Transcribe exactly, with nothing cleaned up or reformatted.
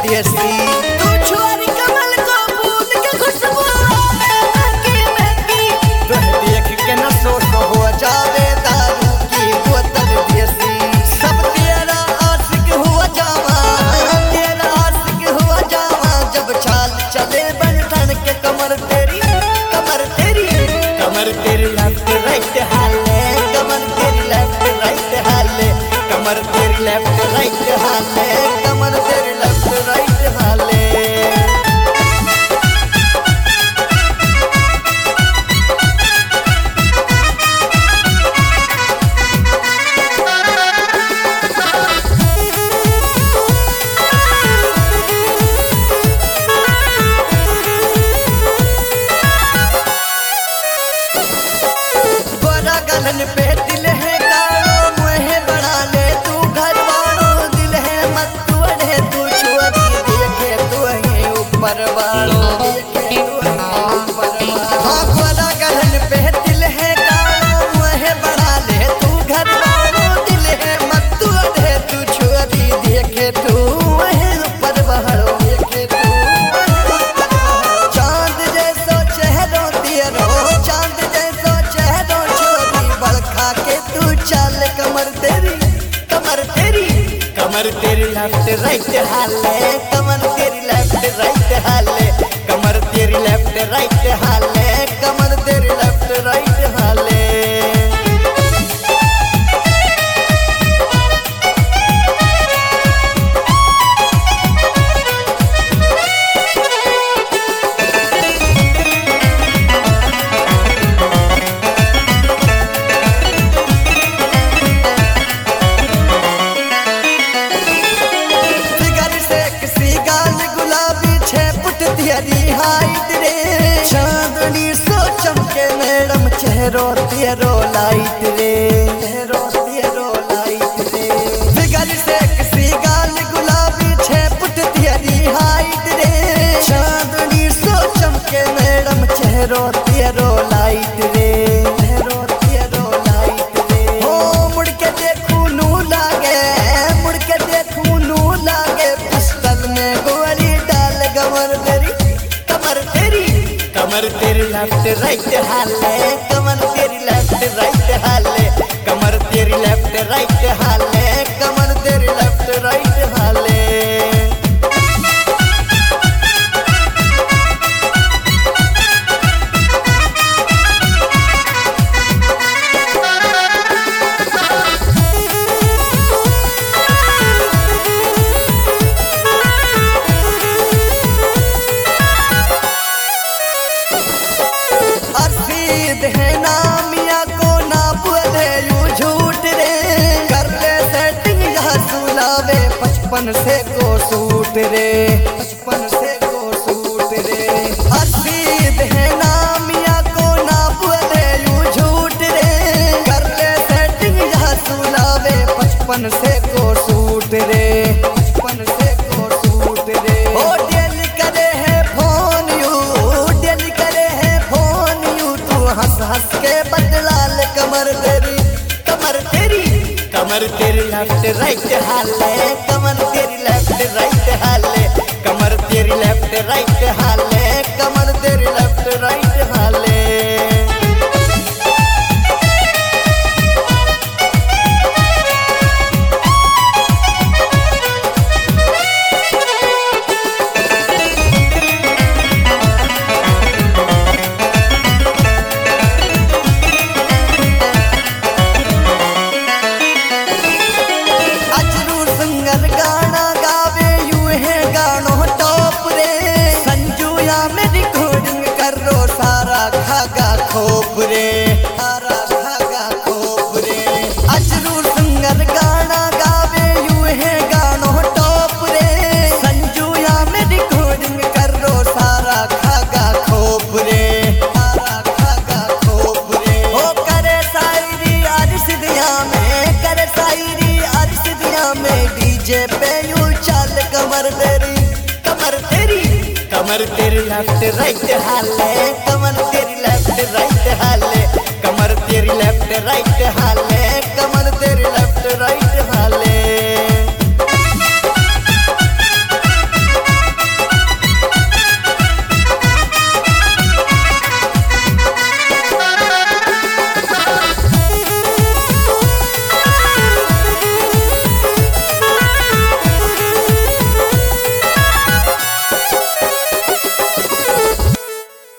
देसी। तू छोरी कमल को फूल के खुशबू महकी महकी, तुह देख के न सोच हो जावे दारू की बोतल देसी। सब तेरा आशिक हुआ जावा, तेरा आशिक हुआ जावा, जब चाल चले बन ठन के कमर तेरी, कमर तेरी, कमर तेरी लेफ्ट राइट हाले, कमर तेरी लेफ्ट राइट हाले, कमर तेरी लेफ्ट राइट हाले, कमर तेरी लेफ्ट राइट हाले। गोरा गलन पे दिल है कालो मुहे बना ले तू घर वालों, दिल है मत तू अड़े तू छुअती देखे तू है ऊपर वालों, देखे तू है ऊपर वालों। हाँ गोरा गलन पे दिल है कालो मुहे बना ले तू घर वालों, दिल है मत तू अड़े तू छुअती देखे तू है ऊपर वालों, देखे तू चांद जैसो चेहरो तेरो, चांद जैसो चेहरो छोरी बड़खा के तू चाल कमर तेरी, कमर तेरी, कमर तेरी लेफ्ट राइट हाले, कमर तेरी लेफ्ट राइट हाले, कमर तेरी लेफ्ट राइट हाले, कमर तेरी लेफ्ट राइट हाले। फिगर से किसी गाल गुलाबी छे फुट तेरी हाइट रे, चांदनी सो चमके मैडम चेहरो तेरो लाइट रे, चेहरो तेरो लाइट रे। फिगर से किसी गाल गुलाबी छे फुट तेरी हाइट रे, चांदनी सो चमके मैडम चेहरो तेरो लाइट रे, चेहरो तेरो लाइट रे। हो मुड़ के देखू नू लागे, मुड़ के देखू नू लागे, पिस्टल में गोली डाल कमर तेरी, कमर तेरी, कमर तेरी लेफ्ट राइट हाले, कमर तेरी लेफ्ट राइट हाले, कमर तेरी लेफ्ट राइट हाले, कमर तेरी लेफ्ट राइट हाले। अरसीद है नामिया को ना बोले यू झूठ रे, कर ले सेटिंग यहाँ सुलावे पचपन से को सूट रे, पचपन से को सूट रे। अरसीद है नामिया को ना बोले यू झूठ रे, कर ले सेटिंग यहाँ सुलावे पचपन से को सूट रे, पचपन से को सूट रे। ओ डेल करे है फोन यू, डेल करे है फोन यू, तू हंस हंस के बदलाल कमर तेरी, कमर तेरी, कमर तेरी लेफ्ट राइट हाले, कमर तेरी लेफ्ट राइट हाले, कमर तेरी लेफ्ट राइट हाले, कमर तेरी लेफ्ट राइट हाले। अजरू सिंगर गाना गावे यू है गानो टॉप रे, संजू या में रिकॉर्डिंग कर रो सारा खागा खोप रे, सारा खागा खोप रे। अजरू सिंगर गाना गावे यू है गानो टॉप रे, संजू या में रिकॉर्डिंग कर रो सारा खागा खोप रे, सारा खागा खोप रे। ओ करे शायरी अरस दिया में, करे शायरी अरस दिया में, डीजे पे यू चाल कमर तेरी, कमर तेरी, कमर तेरी लेफ्ट राइट हाले, कमर तेरी लेफ्ट राइट हाले, कमर तेरी लेफ्ट राइट हाले, कमर तेरी लेफ्ट राइट हाले।